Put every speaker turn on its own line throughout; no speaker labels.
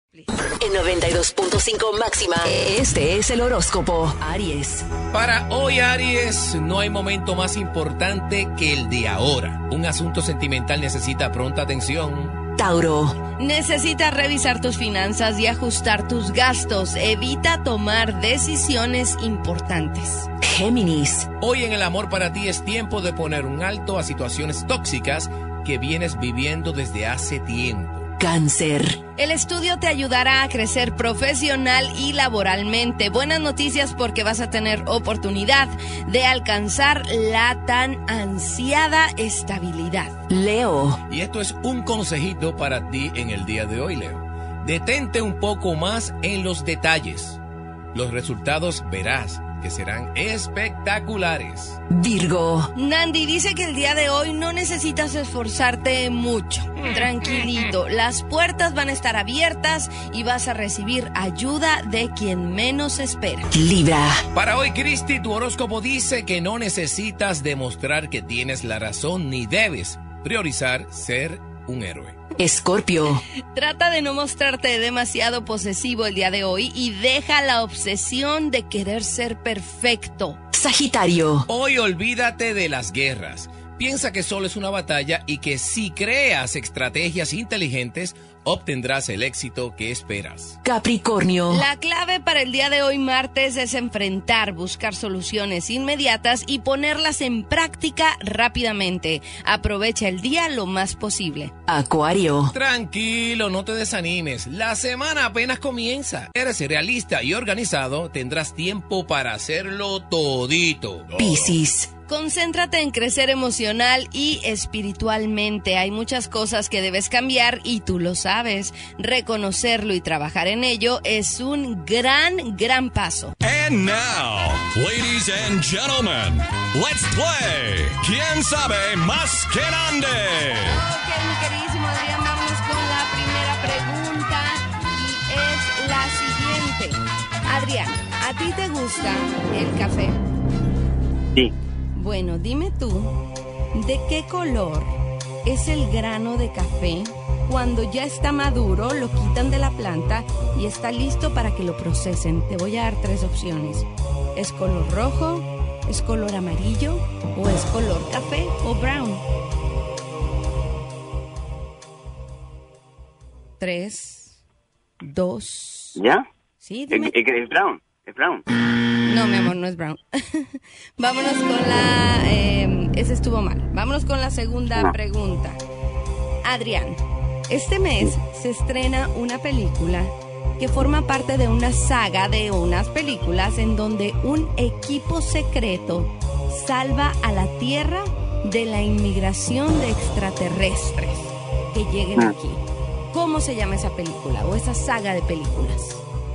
En 92.5 máxima, este es el horóscopo. Aries.
Para hoy, Aries, no hay momento más importante que el de ahora. Un asunto sentimental necesita pronta atención.
Tauro.
Necesitas revisar tus finanzas y ajustar tus gastos. Evita tomar decisiones importantes.
Géminis.
Hoy en el amor para ti es tiempo de poner un alto a situaciones tóxicas que vienes viviendo desde hace tiempo.
Cáncer.
El estudio te ayudará a crecer profesional y laboralmente. Buenas noticias porque vas a tener oportunidad de alcanzar la tan ansiada estabilidad.
Leo.
Y esto es un consejito para ti en el día de hoy, Leo. Detente un poco más en los detalles. Los resultados verás que serán espectaculares.
Virgo.
Nandi dice que el día de hoy no necesitas esforzarte mucho. Tranquilito, las puertas van a estar abiertas y vas a recibir ayuda de quien menos espera.
Libra.
Para hoy, Cristi, tu horóscopo dice que no necesitas demostrar que tienes la razón ni debes priorizar ser un héroe.
Escorpio.
Trata de no mostrarte demasiado posesivo el día de hoy y deja la obsesión de querer ser perfecto.
Sagitario.
Hoy olvídate de las guerras. Piensa que solo es una batalla y que si creas estrategias inteligentes, obtendrás el éxito que esperas.
Capricornio.
La clave para el día de hoy, martes, es enfrentar, buscar soluciones inmediatas y ponerlas en práctica rápidamente. Aprovecha el día lo más posible.
Acuario.
Tranquilo, no te desanimes. La semana apenas comienza. Eres realista y organizado, tendrás tiempo para hacerlo todito.
Piscis.
Concéntrate en crecer emocional y espiritualmente. Hay muchas cosas que debes cambiar y tú lo sabes. Reconocerlo y trabajar en ello es un gran paso.
And now, ladies and gentlemen, let's play ¿Quién sabe más que Nandi?
Ok, mi queridísimo Adrián, vámonos con la primera pregunta y es la siguiente. Adrián, ¿a ti te gusta el café?
Sí.
Bueno, dime tú, ¿de qué color es el grano de café? Cuando ya está maduro, lo quitan de la planta y está listo para que lo procesen. Te voy a dar 3 opciones. ¿Es color rojo, es color amarillo o es color café o brown? 3, 2...
¿Ya?
Sí, dime.
Es brown. Es brown.
No, mi amor, no es brown. Vámonos con la... ese estuvo mal. Vámonos con la segunda pregunta. Adrián, este mes se estrena una película que forma parte de una saga de unas películas en donde un equipo secreto salva a la Tierra de la inmigración de extraterrestres que lleguen aquí. ¿Cómo se llama esa película o esa saga de películas?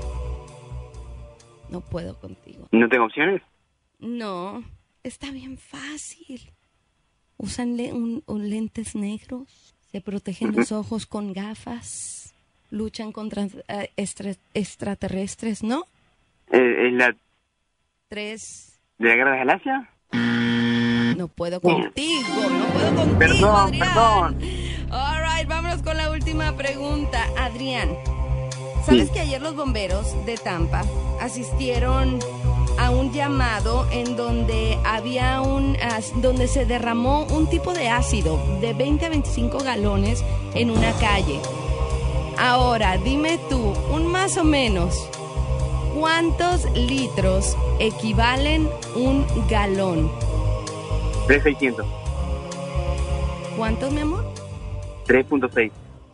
No puedo contigo.
¿No tengo opciones?
No, está bien fácil. Usan lentes negros, se protegen los ojos con gafas, luchan contra extraterrestres, ¿no?
¿Es la
3.
de la Guerra de Galaxia?
No puedo contigo, Adrián.
Perdón.
All right, vámonos con la última pregunta. Adrián, ¿sabes que ayer los bomberos de Tampa asistieron a un llamado en donde había donde se derramó un tipo de ácido de 20 a 25 galones en una calle? Ahora, dime tú, un más o menos, ¿cuántos litros equivalen un galón?
3,600.
¿Cuántos, mi amor?
3,6.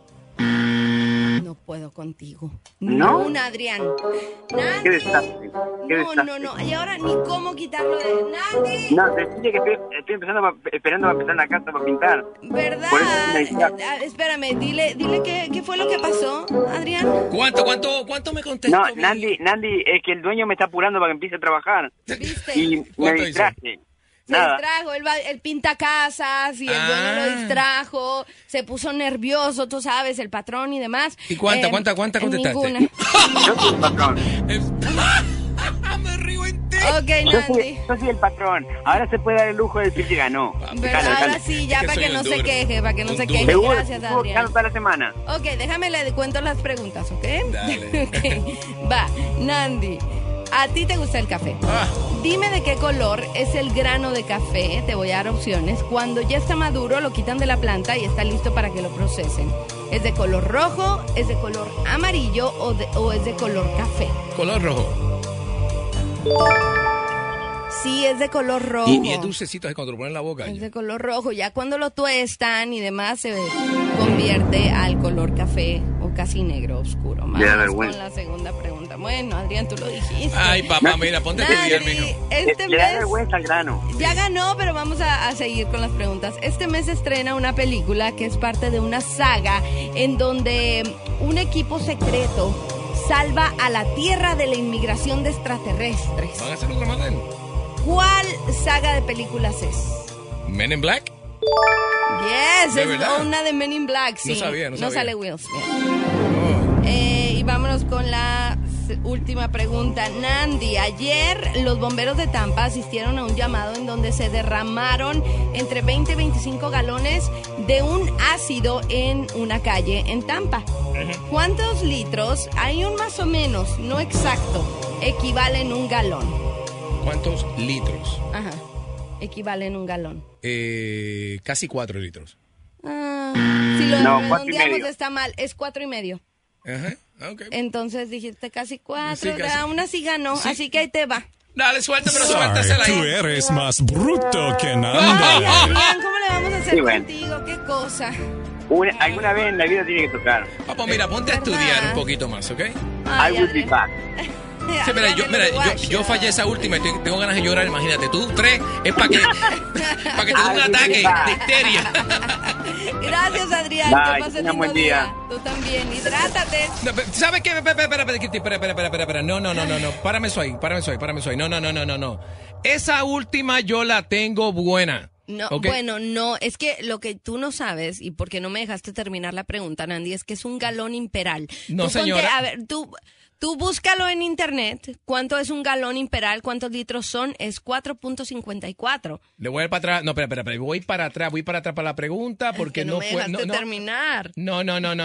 No puedo contigo.
¿No?
No, Adrián.
Qué desastre.
No. Y ahora ni cómo quitarlo de Nandi.
No, decía que estoy esperando a empezar la casa para pintar.
¿Verdad?
Por eso me decía.
Espérame, dile qué fue lo que pasó, Adrián.
¿Cuánto me contestó?
No, Nandi, es que el dueño me está apurando para que empiece a trabajar.
¿Viste?
Y me distraje.
Se distrajo, él pinta casas y el dueño lo distrajo, se puso nervioso, tú sabes, el patrón y demás.
¿Y cuánta contestaste?
Ninguna.
Yo soy el patrón.
Me río en ti.
Ok, Nandi.
Yo soy el patrón. Ahora se puede dar el lujo de decir que ganó.
Pero ahora sí, ya
Es que
para
soy
que no
un
se
duro.
queje, para que no
Un
se
duro.
queje.
Seguro,
Gracias,
estuvo
Adrián.
ganando toda la semana.
Ok, déjame le cuento las preguntas, ¿ok?
Dale.
Ok, va, Nandi, ¿a ti te gusta el café?
Ah,
Dime de qué color es el grano de café, te voy a dar opciones. Cuando ya está maduro, lo quitan de la planta y está listo para que lo procesen. ¿Es de color rojo, es de color amarillo o es de color café?
color rojo.
Sí, es de color rojo.
Y es dulcecito así cuando lo ponen en la boca.
Es de color rojo. Ya cuando lo tuestan y demás se convierte al color café o casi negro oscuro.
Me da
Vamos
vergüenza.
con la segunda pregunta. Bueno, Adrián, tú lo dijiste.
Ay, papá, mira, ponte a estudiar,
Nandi,
mijo.
este
Le da
mes
vergüenza al grano.
ya ganó, pero vamos a seguir con las preguntas. Este mes se estrena una película que es parte de una saga en donde un equipo secreto salva a la Tierra de la inmigración de extraterrestres.
¿Van a hacer otra más de él?
¿Cuál saga de películas es?
Men in Black.
Yes,
¿De
es
verdad?
una de Men in Black, sí.
No sabía.
No sale Will Smith.
Oh.
Y vámonos con la última pregunta. Nandi, ayer los bomberos de Tampa asistieron a un llamado en donde se derramaron entre 20 y 25 galones de un ácido en una calle en Tampa. ¿Cuántos litros? Hay un más o menos, no exacto, equivalen un galón.
¿Cuántos litros?
Ajá, equivalen un galón.
Casi 4 litros.
Ah, si lo
No, 4,5.
redondeamos está mal, es 4,5.
Ajá, ok.
Entonces dijiste casi 4,
Sí, casi.
aún así ganó,
Sí.
así que ahí te va.
Dale, suelta, pero
Sorry,
suéltasela
tú
ahí.
eres más bruto que
Ay,
nada.
Adrián, ¿cómo le vamos a hacer
Sí, bueno.
contigo? ¿Qué cosa?
Alguna vez en la vida tiene que tocar.
Papá, mira, ponte a
¿Verdad?
estudiar un poquito más, ¿ok?
Ay,
I will be
Adrián.
back.
Sí, mira,
Adrián,
yo fallé esa última y tengo ganas de llorar, imagínate. Tú, 3, es para que te dé un ataque de histeria.
Gracias, Adrián.
Bye,
Que pases
tenga
lindo
buen día.
Tú también. Hidrátate.
No, ¿sabes qué? Espera. No. Párame eso ahí. No. Esa última yo la tengo buena.
No,
¿ok?
bueno, no, es que lo que tú no sabes, y porque no me dejaste terminar la pregunta, Nandi, es que es un galón imperal.
No,
Tú
señora.
a ver, tú búscalo en internet, ¿cuánto es un galón imperal? ¿Cuántos litros son? Es 4.54.
Le voy a ir para atrás. No, espera. Voy para atrás para la pregunta porque
Es que no me
fue.
dejaste terminar.
No.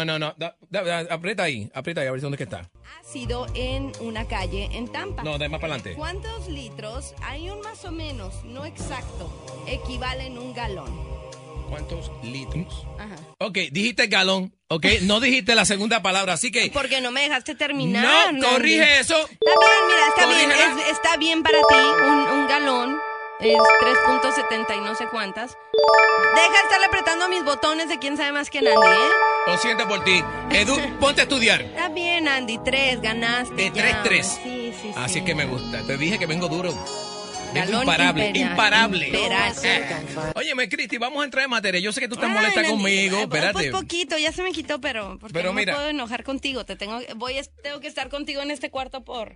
Aprieta ahí, a ver dónde es que está.
Ácido en una calle en Tampa.
No, de más para adelante.
¿Cuántos litros? Hay un más o menos, no exacto, equivalen un galón.
¿Cuántos litros?
Ajá.
Ok, dijiste galón, ok, no dijiste la segunda palabra, así que...
Porque no me dejaste terminar.
No,
Nandi.
corrige eso.
Está bien, mira, está bien.
Corrígela.
Está bien para ti. Un galón es 3.70 y no sé cuántas. Deja de estarle apretando mis botones de quién sabe más que Nandi, ¿eh?
Lo siento por ti. Edu, ponte a estudiar.
Está bien, Andy. 3, ganaste.
De
ya.
3-3.
Sí.
Así que me gusta. Te dije que vengo duro. Vengo
Galón
imparable,
imperial,
imparable.
imperal.
Óyeme, Cristi, vamos a entrar en materia. Yo sé que tú estás
Ay,
molesta
Nandi,
conmigo. Espérate.
Pues poquito, ya se me quitó, pero porque
Pero
no
mira.
me puedo enojar contigo. Tengo que estar contigo en este cuarto por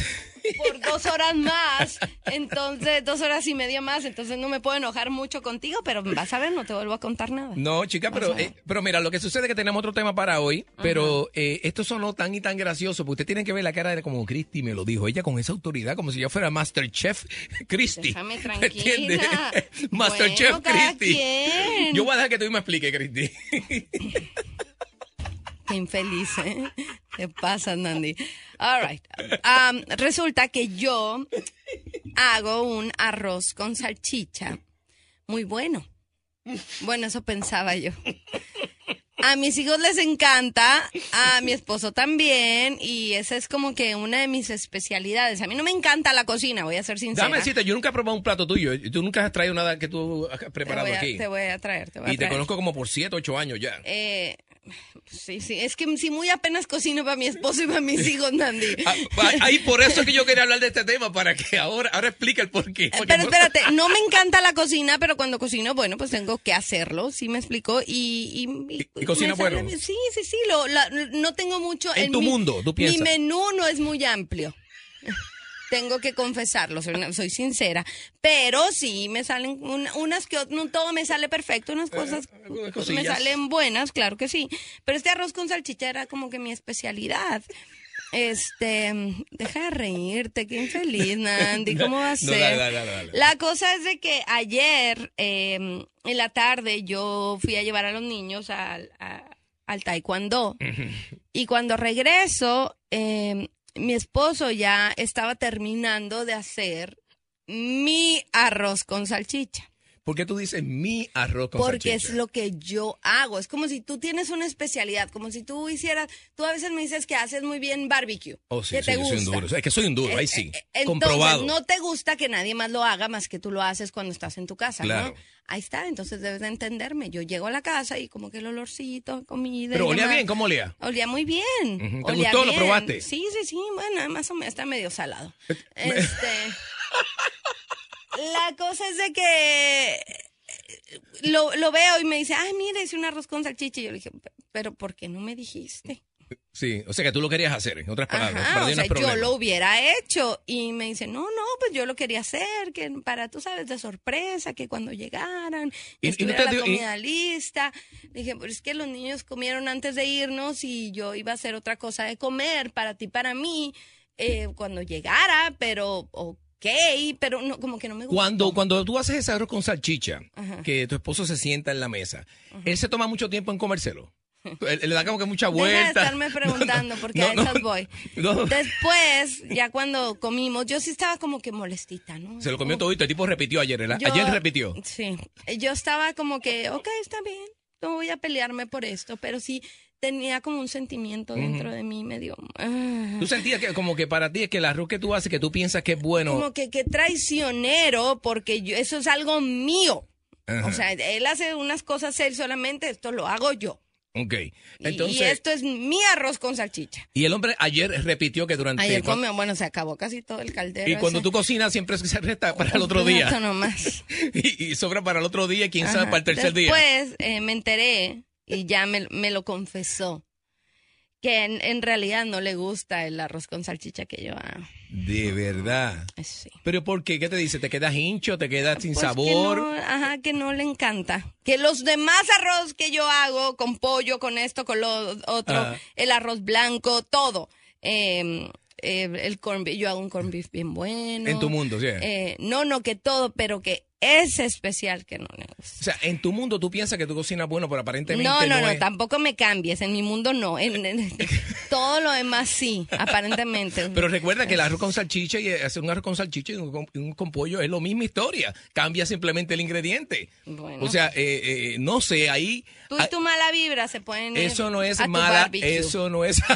2 horas más. Entonces, 2 horas y media más. Entonces no me puedo enojar mucho contigo, pero vas a ver, no te vuelvo a contar nada.
No, chica, pero mira, lo que sucede es que tenemos otro tema para hoy, pero esto sonó tan y tan gracioso, porque usted tiene que ver la cara de como Cristi me lo dijo, ella con esa autoridad, como si yo fuera Masterchef Cristi.
Déjame tranquila.
¿Entiendes? Masterchef
Bueno, cada
Cristi.
quien.
Yo voy a dejar que tú me expliques, Cristi.
Qué infeliz, ¿eh? ¿Qué pasa, Nandi? All right. Resulta que yo hago un arroz con salchicha muy bueno. Bueno, eso pensaba yo. A mis hijos les encanta, a mi esposo también, y esa es como que una de mis especialidades. A mí no me encanta la cocina, voy a ser sincera.
Dame decirte, yo nunca he probado un plato tuyo. Tú nunca has traído nada que tú has preparado aquí.
Te voy a traer.
Y te conozco como por 7, 8 años ya.
Sí, es que si muy apenas cocino para mi esposo y para mis hijos, Nandi.
Ahí por eso que yo quería hablar de este tema, para que ahora explique el porqué.
Pero espérate, no me encanta la cocina, pero cuando cocino, bueno, pues tengo que hacerlo, ¿sí me explicó?
¿Y cocina
me sale-
bueno?
Sí, no tengo mucho...
En tu mundo, tú piensas.
Mi menú no es muy amplio. Tengo que confesarlo, soy sincera. Pero sí me salen unas que no todo me sale perfecto, unas cosas
algunas
me
cosillas.
salen buenas, claro que sí. Pero este arroz con salchicha era como que mi especialidad. deja de reírte, qué infeliz, Nandy, ¿cómo va a ser?
Dale.
La cosa es de que ayer, en la tarde, yo fui a llevar a los niños al taekwondo. Y cuando regreso, mi esposo ya estaba terminando de hacer mi arroz con salchicha.
¿Por qué tú dices mi arroz con
Porque
salchicha?
es lo que yo hago. Es como si tú tienes una especialidad, como si tú hicieras, tú a veces me dices que haces muy bien barbecue.
Oh, sí,
que te
yo soy un
gusta.
duro. Es que soy un duro, ahí sí.
Entonces,
comprobado.
no te gusta que nadie más lo haga más que tú lo haces cuando estás en tu casa,
Claro.
¿no? Ahí está, entonces debes de entenderme. Yo llego a la casa y como que el olorcito, comida.
Pero
y
olía
demás.
bien, ¿cómo olía?
Olía muy bien.
¿Te
Olía
gustó? ¿Lo
bien.
probaste?
Sí, bueno, más o menos, está medio salado. La cosa es de que lo veo y me dice, ay, mira, hice un arroz con salchicha. Y yo le dije, pero ¿por qué no me dijiste?
Sí, o sea que tú lo querías hacer, en otras palabras.
Ajá,
para
o
ti no
sea,
es problema.
yo lo hubiera hecho. Y me dice, no, pues yo lo quería hacer, que para, tú sabes, de sorpresa, que cuando llegaran,
¿Y no
estuviera
te
la
dio-
comida lista. Dije, pues es que los niños comieron antes de irnos y yo iba a hacer otra cosa de comer para ti, para mí, cuando llegara, pero pero no, como que no me gustó.
Cuando tú haces ese arroz con salchicha,
Ajá.
que tu esposo se sienta en la mesa, ¿él se toma mucho tiempo en comérselo? Él le da como que mucha
Deja
vuelta.
de estarme preguntando porque
no,
a esas voy.
no.
Después, ya cuando comimos, yo sí estaba como que molestita, ¿no?
Se lo comió todito, el tipo repitió ayer,
Yo-
ayer repitió.
Sí, yo estaba como que, ok, está bien, no voy a pelearme por esto, pero sí tenía como un sentimiento dentro de mí medio...
¿Tú sentías que como que para ti es que el arroz que tú haces, que tú piensas que es bueno?
como que traicionero, porque eso es algo mío.
Ajá.
O sea, él hace unas cosas él solamente, esto lo hago yo.
Ok,
Y
entonces...
esto es mi arroz con salchicha.
Y el hombre ayer repitió que durante...
Ayer comió, bueno, se acabó casi todo el caldero.
Y cuando
ese.
tú cocinas siempre se resta para el otro
Un
día.
plato nomás.
y sobra para el otro día y quién sabe
Ajá.
para el tercer día.
Después me enteré y ya me lo confesó que en realidad no le gusta el arroz con salchicha que yo hago.
De verdad.
Sí.
¿Pero por qué? ¿Qué te dice? ¿Te quedas hincho? ¿Te quedas sin
Pues
sabor?
que no le encanta. Que los demás arroz que yo hago, con pollo, con esto, con lo otro,
Ah.
el arroz blanco, todo. El corn beef, yo hago un corn beef bien bueno.
En tu mundo, sí.
No, que todo, pero que es especial que no le gusta.
O sea, en tu mundo tú piensas que tú cocinas bueno, pero aparentemente
No,
es.
tampoco me cambies. En mi mundo no. En todo lo demás sí, aparentemente.
Pero recuerda que el arroz con salchicha y hacer un arroz con salchicha y un con pollo es la misma historia. Cambia simplemente el ingrediente.
Bueno.
O sea, no sé, ahí...
Tú y tu mala vibra se pueden ir
Eso no es
a tu
mala,
barbecue.
eso no es...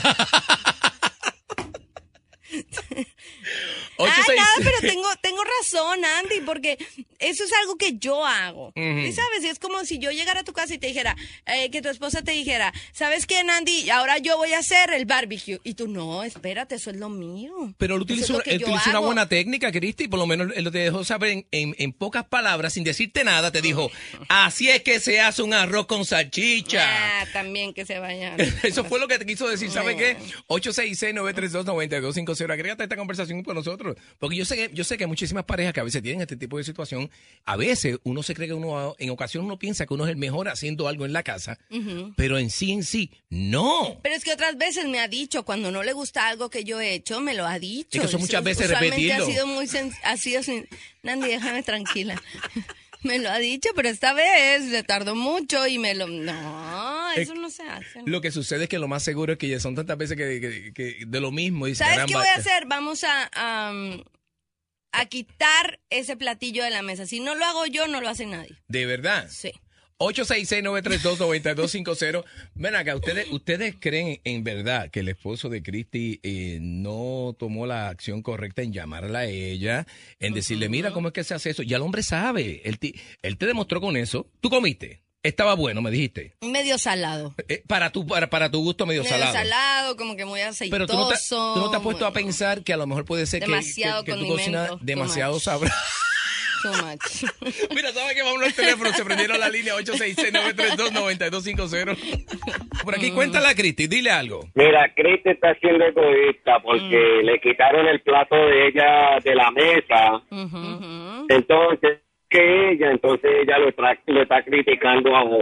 Nada, pero tengo razón, Andy, porque eso es algo que yo hago. Y sabes, es como si yo llegara a tu casa y te dijera, que tu esposa te dijera, ¿sabes qué, Andy? Ahora yo voy a hacer el barbecue. Y tú, no, espérate, eso es lo mío.
Pero él
Eso es
utilizó,
lo que yo
una
hago.
buena técnica, Cristi, por lo menos él te dejó saber en pocas palabras, sin decirte nada, te dijo, así es que se hace un arroz con salchicha.
También que se vayan.
Eso fue lo que te quiso decir, ¿sabe qué?
Bueno.
866-932-9250. Agrégate a esta conversación con nosotros. Porque yo sé que hay muchísimas parejas que a veces tienen este tipo de situación. A veces uno se cree que en ocasiones uno piensa que uno es el mejor haciendo algo en la casa, pero en sí, no.
Pero es que otras veces me ha dicho, cuando no le gusta algo que yo he hecho, me lo ha dicho.
Es que eso muchas veces
Usualmente
repetirlo.
ha sido Nandy, déjame tranquila. Me lo ha dicho, pero esta vez le tardó mucho y no, eso no se hace. ¿no?
Lo que sucede es que lo más seguro es que ya son tantas veces que de lo mismo. Y
¿Sabes qué
caramba,
voy a hacer? Vamos a quitar ese platillo de la mesa. Si no lo hago yo, no lo hace nadie.
¿De verdad?
Sí.
866-932-9250. Ven acá, ¿ustedes creen en verdad que el esposo de Cristi no tomó la acción correcta en llamarla a ella, en decirle, mira cómo es que se hace eso? Ya el hombre sabe, él te demostró con eso. ¿Tú comiste? Estaba bueno, me dijiste.
Medio salado.
Para tu gusto medio salado.
salado, como que muy aceitoso.
Pero tú no te has puesto a
bueno,
pensar que a lo mejor puede ser
demasiado
que tú
condimento,
cocinas
too
demasiado
much.
sabroso.
too much.
Mira, ¿sabes qué? Vamos al teléfono, se prendieron la línea 866-932-9250. Por aquí, cuéntale a Cristi, dile algo.
Mira, Cristi está siendo egoísta porque le quitaron el plato de ella de la mesa. Entonces ella lo está criticando ahora.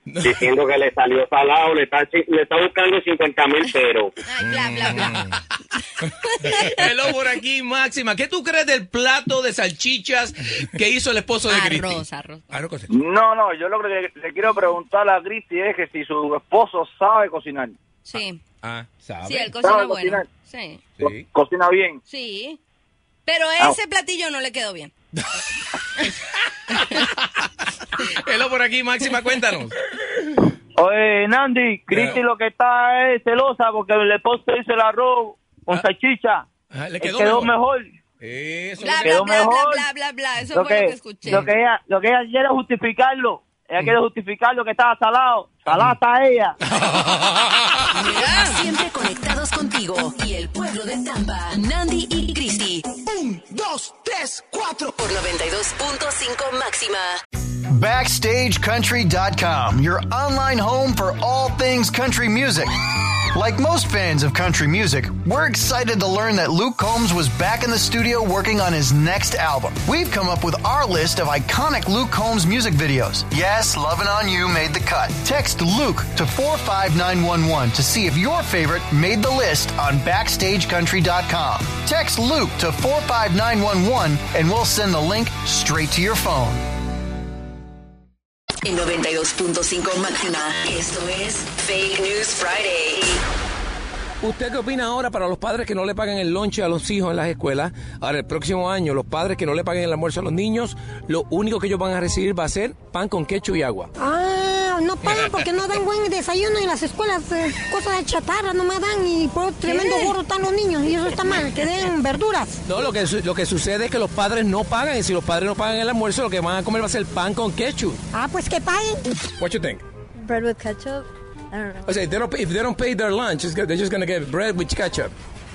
diciendo que le salió salado, le está buscando 50,000 peros.
Ay, bla, bla, bla.
Hello por aquí, Máxima. ¿Qué tú crees del plato de salchichas que hizo el esposo de Cristi?
Arroz.
No, yo lo que le quiero preguntar a Cristi es que si su esposo sabe cocinar.
Sí.
¿Sabe?
Sí, él cocina
¿Sabe
bueno.
cocinar?
Sí.
Sí.
Cocina bien.
Sí. Pero ese platillo no le quedó bien.
Hello por aquí, Máxima, cuéntanos.
Oye, Nandi, Cristi lo que está es celosa porque el esposo hizo el arroz con salchicha.
Le
quedó mejor.
Eso
Bla,
quedó
bla,
mejor.
bla, bla, bla. Eso fue lo que escuché.
Lo que ella quiere justificarlo. Ella quiere justificarlo que estaba salado. Salada está ella.
Siempre conectados contigo y el pueblo de Tampa. Nandi y Cristi.
1, 2, 3, 4.
Por 92.5 Máxima.
BackstageCountry.com, your online home for all things country music. Like most fans of country music, we're excited to learn that Luke Combs was back in the studio working on his next album. We've come up with our list of iconic Luke Combs music videos. Yes, Lovin' On You made the cut. Text Luke to 45911 to see if your favorite made the list on BackstageCountry.com. Text Luke to 45911 and we'll send the link straight to your phone.
En 92.5 Máxima. Esto es Fake News Friday.
¿Usted qué opina ahora para los padres que no le paguen el lonche a los hijos en las escuelas? Ahora, el próximo año, los padres que no le paguen el almuerzo a los niños, lo único que ellos van a recibir va a ser pan con ketchup y agua.
No pagan porque no dan buen desayuno en las escuelas, cosas de chatarra no me dan y por tremendo gorro están los niños y eso está mal, que den verduras.
No, lo que sucede es que los padres no pagan y si los padres no pagan el almuerzo, lo que van a comer va a ser pan con ketchup.
Pues que paguen.
What you think?
Bread with ketchup? I don't know.
O sea, if they don't pay their lunch, they're just going to get bread with ketchup.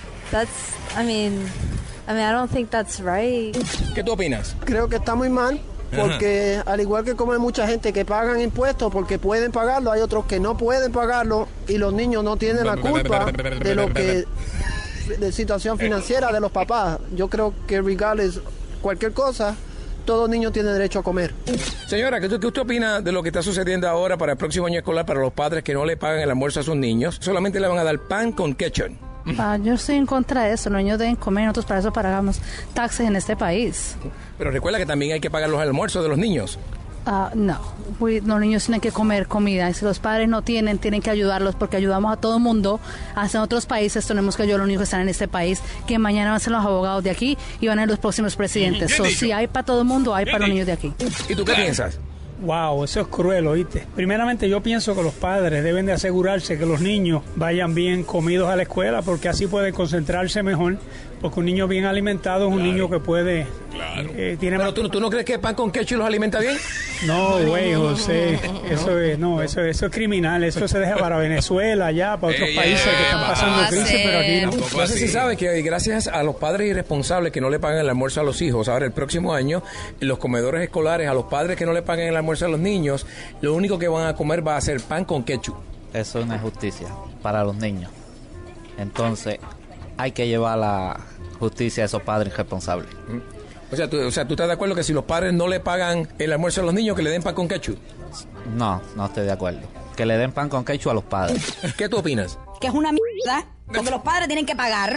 I don't think that's right.
¿Qué tú opinas?
Creo que está muy mal. Porque al igual que como hay mucha gente que pagan impuestos porque pueden pagarlo, hay otros que no pueden pagarlo y los niños no tienen la culpa de lo que de situación financiera de los papás. Yo creo que regardless cualquier cosa, todo niño tiene derecho a comer.
Señora, ¿qué usted opina de lo que está sucediendo ahora para el próximo año escolar para los padres que no le pagan el almuerzo a sus niños? Solamente le van a dar pan con ketchup.
Yo estoy en contra de eso. Los niños deben comer, nosotros para eso pagamos taxes en este país.
Pero recuerda que también hay que pagar los almuerzos de los niños.
No, los niños tienen que comer comida. Y si los padres no tienen que ayudarlos porque ayudamos a todo el mundo. Hasta en otros países tenemos que ayudar a los niños que están en este país, que mañana van a ser los abogados de aquí y van a ser los próximos presidentes. Si hay para todo el mundo, hay para los niños de aquí.
¿Y tú qué piensas?
Wow, eso es cruel, ¿oíste? Primeramente yo pienso que los padres deben de asegurarse que los niños vayan bien comidos a la escuela porque así pueden concentrarse mejor, porque un niño bien alimentado es un niño que puede...
Pero ¿tú no crees que pan con ketchup los alimenta bien?
No, güey, José, eso es criminal, eso se deja para Venezuela, ya, para otros países que están pasando crisis, pero aquí no.
No sé si sabes que gracias a los padres irresponsables que no le pagan el almuerzo a los hijos, ahora el próximo año, los comedores escolares, a los padres que no le paguen el almuerzo a los niños, lo único que van a comer va a ser pan con ketchup.
Eso es una injusticia para los niños. Entonces, hay que llevar la justicia a esos padres irresponsables.
O sea, ¿tú estás de acuerdo que si los padres no le pagan el almuerzo a los niños, que le den pan con ketchup?
No estoy de acuerdo. Que le den pan con ketchup a los padres.
¿Qué tú opinas?
Que es una mierda, porque los padres tienen que pagar.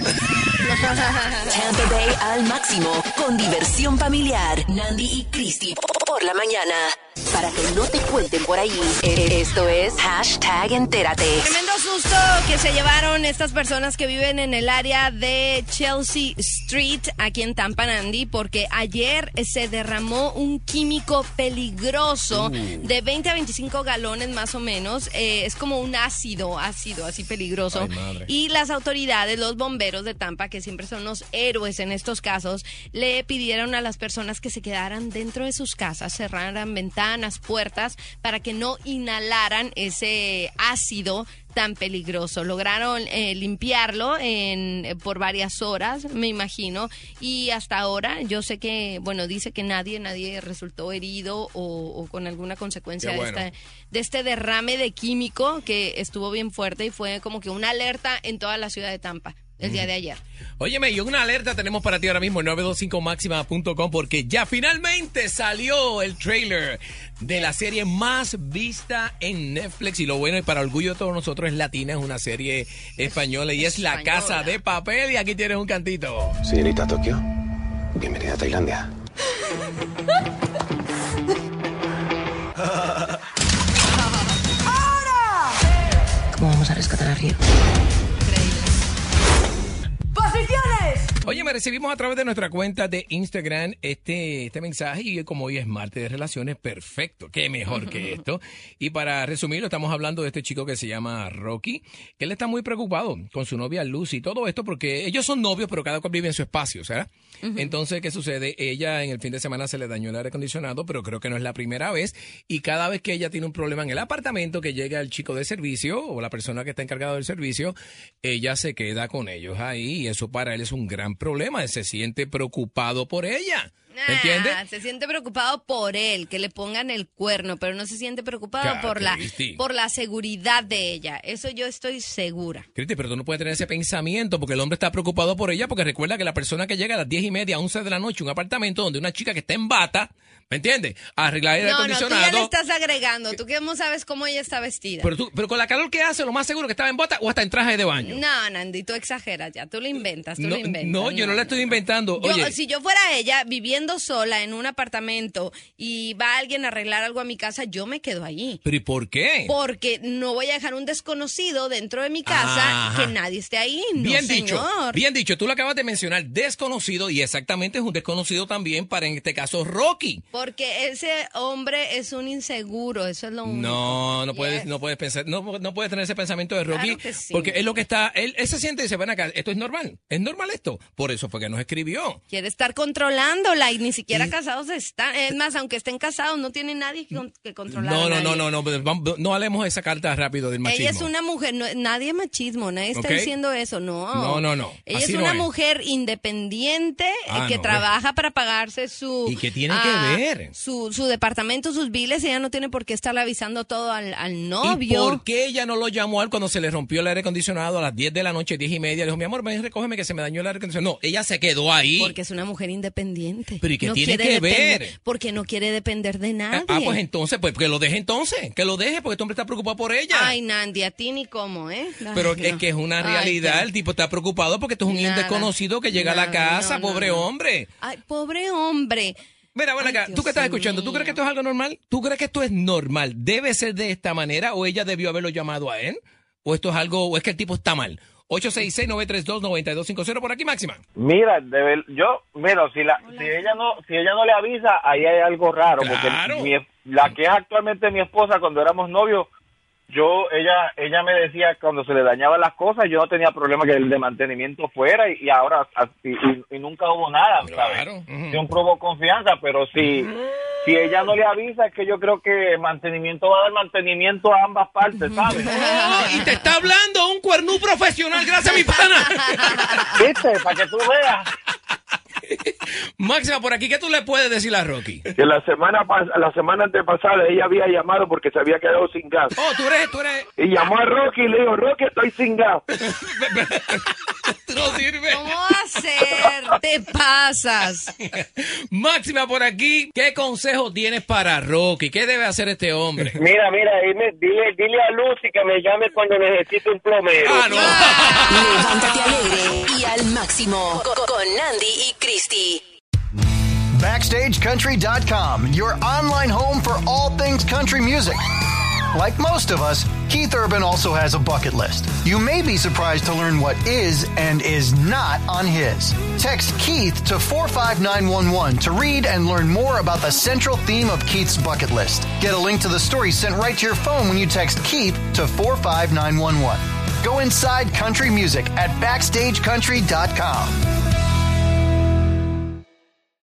Tampa Bay al máximo, con diversión familiar. Nandi y Cristi por la mañana. Para que no te cuenten por ahí. Esto es #entérate.
Tremendo susto que se llevaron estas personas que viven en el área de Chelsea Street, aquí en Tampa, Nandi, porque ayer se derramó un químico peligroso de 20 a 25 galones más o menos. Es como un ácido así peligroso.
Ay,
y las autoridades, los bomberos de Tampa, que siempre son los héroes en estos casos, le pidieron a las personas que se quedaran dentro de sus casas, cerraran ventanas, puertas, para que no inhalaran ese ácido tan peligroso. Lograron limpiarlo por varias horas, me imagino, y hasta ahora yo sé que, dice que nadie resultó herido o con alguna consecuencia de este derrame de químico que estuvo bien fuerte y fue como que una alerta en toda la ciudad de Tampa. el día de ayer.
Óyeme, y una alerta tenemos para ti ahora mismo en 925maxima.com porque ya finalmente salió el trailer de la serie más vista en Netflix. Y lo bueno, y para orgullo de todos nosotros, es latina, es una serie española y es La Casa de Papel. Y aquí tienes un cantito.
Señorita Tokio, bienvenida a Tailandia.
¿Cómo vamos a rescatar a Río?
¡Posiciones!
Oye, me recibimos a través de nuestra cuenta de Instagram este mensaje y como hoy es martes de relaciones, perfecto, qué mejor que esto. Y para resumirlo, estamos hablando de este chico que se llama Rocky, que él está muy preocupado con su novia Lucy y todo esto porque ellos son novios, pero cada cual vive en su espacio, ¿sabes? Entonces, ¿qué sucede? Ella en el fin de semana se le dañó el aire acondicionado, pero creo que no es la primera vez. Y cada vez que ella tiene un problema en el apartamento, que llega el chico de servicio o la persona que está encargada del servicio, ella se queda con ellos ahí y eso para él es un gran problema. Él se siente preocupado por ella. ¿Me entiendes?
Se siente preocupado por él, que le pongan el cuerno, pero no se siente preocupado por la seguridad de ella. Eso yo estoy segura.
Cristi, pero tú no puedes tener ese pensamiento porque el hombre está preocupado por ella, porque recuerda que la persona que llega a las 10:30, 11 de la noche a un apartamento donde una chica que está en bata, ¿me entiendes? A arreglar el aire acondicionado.
No, tú ya le estás agregando. Tú que no sabes cómo ella está vestida.
Pero con la calor que hace, lo más seguro que estaba en bata o hasta en traje de baño.
No, Nandi, tú exageras ya. Tú lo inventas,
No, yo no la estoy inventando. Oye,
si yo fuera ella, viviendo sola en un apartamento y va alguien a arreglar algo a mi casa, yo me quedo allí.
¿Pero y por qué?
Porque no voy a dejar un desconocido dentro de mi casa que nadie esté ahí.
Bien dicho,
señor.
Bien dicho. Tú lo acabas de mencionar, desconocido, y exactamente es un desconocido también para, en este caso, Rocky.
Porque ese hombre es un inseguro, eso es lo único.
No puedes pensar, no puedes tener ese pensamiento de Rocky,
claro que sí.
porque es lo que está, él se siente y dice, ven acá, esto es normal esto. Por eso fue que nos escribió.
Quiere estar controlándola y ni siquiera casados están. Es más, aunque estén casados, no tiene nadie que controlar.
No hablemos esa carta rápido del machismo.
Ella es una mujer, nadie es machismo, nadie está diciendo eso, no.
No.
Ella es una mujer independiente que trabaja para pagarse su...
¿Y qué tiene que ver?
Su departamento, sus biles, ella no tiene por qué estarle avisando todo al novio.
¿Y por qué ella no lo llamó a él cuando se le rompió el aire acondicionado a las 10 de la noche, 10:30? Le dijo, mi amor, ven, recógeme que se me dañó el aire acondicionado. No, ella se quedó ahí.
Porque es una mujer independiente.
¿Pero y qué tiene que ver?
Porque no quiere depender de nadie.
Pues entonces, que lo deje que lo deje, porque este hombre está preocupado por ella.
Ay, Nandi, a ti ni cómo, ¿eh?
Pero es que es una realidad, el tipo está preocupado porque esto es un desconocido que llega a la casa, pobre hombre.
Ay, pobre hombre.
Mira, bueno, acá, tú que estás escuchando, ¿tú crees que esto es algo normal? ¿Tú crees que esto es normal? ¿Debe ser de esta manera o ella debió haberlo llamado a él? ¿O esto es algo, o es que el tipo está mal? 866-932-9250 por aquí, Máxima.
Mira, si ella no le avisa, ahí hay algo raro, porque la que es actualmente mi esposa, cuando éramos novios, ella me decía cuando se le dañaban las cosas, yo no tenía problema que el de mantenimiento fuera y ahora y nunca hubo nada, ¿sabes? Yo probó confianza, pero si ella no le avisa, es que yo creo que mantenimiento va a dar mantenimiento a ambas partes, ¿sabes?
Y te está hablando un cuernú profesional, gracias mi pana.
¿Viste? Para que tú veas.
Máxima, por aquí, ¿qué tú le puedes decir a Rocky?
Que la semana antepasada ella había llamado porque se había quedado sin gas.
Oh, tú eres.
Y llamó a Rocky y le dijo, Rocky, estoy sin gas.
No sirve.
¿Cómo va a ser? Te pasas.
Máxima, por aquí, ¿qué consejo tienes para Rocky? ¿Qué debe hacer este hombre?
Mira, dile a Lucy que me llame cuando necesite un plomero.
Levántate alegre y al máximo con Nandi y Christy.
BackstageCountry.com, your online home for all things country music. Like most of us, Keith Urban also has a bucket list. You may be surprised to learn what is and is not on his. Text Keith to 45911 to read and learn more about the central theme of Keith's bucket list. Get a link to the story sent right to your phone when you text Keith to 45911. Go inside country music at BackstageCountry.com.